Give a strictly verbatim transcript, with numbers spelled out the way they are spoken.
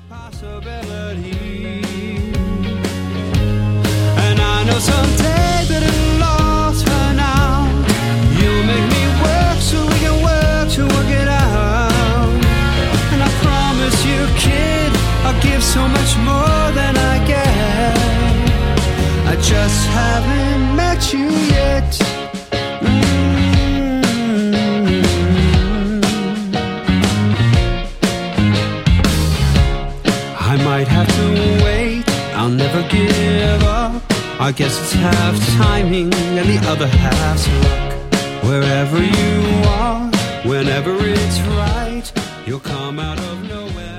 Possibility. And I know someday that it'll lost for now. You'll make me work so we can work to work it out. And I promise you, kid, I'll give so much more than I get. I just haven't met you yet. I might have to wait, I'll never give up. I guess it's half timing and the other half's luck. Wherever you are, whenever it's right, you'll come out of nowhere.